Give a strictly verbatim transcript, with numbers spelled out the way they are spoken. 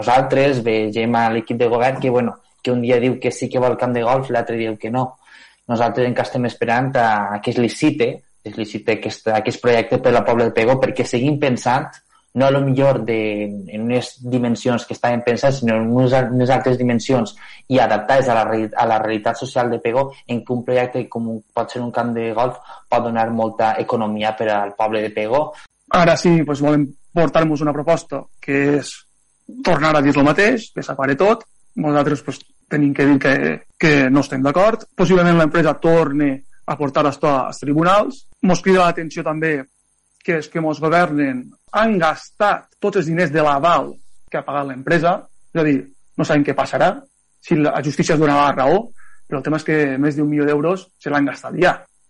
Nosaltres vegem a l'equip de govern que, bueno, que un dia diu que sí que vol camp de golf, l'altre diu que no. Nosaltres encara estem esperant a, a que es licite, es licite aquest, aquest projecte per la Pobla de Pego, perquè seguim pensant, no a lo millor de, en unes dimensions que estaven pensant, sinó en unes, unes altres dimensions i adaptades a la, a la realitat social de Pego, en què un projecte com pot ser un camp de golf pot donar molta economia per al poble de Pego. Ara sí, doncs volem portar-nos una proposta que és tornar a dir el mateix, que s'apare tot. Nosaltres pues, tenim que dir que, que no estem d'acord. Possiblement l'empresa torni a portar això als tribunals. Ens crida l'atenció també que els que ens governen han gastat tots els diners de l'aval que ha pagat l'empresa. És a dir, no sabem què passarà, si la justícia es donarà la raó, però el tema és que més d'un milió d'euros se l'han gastat ja.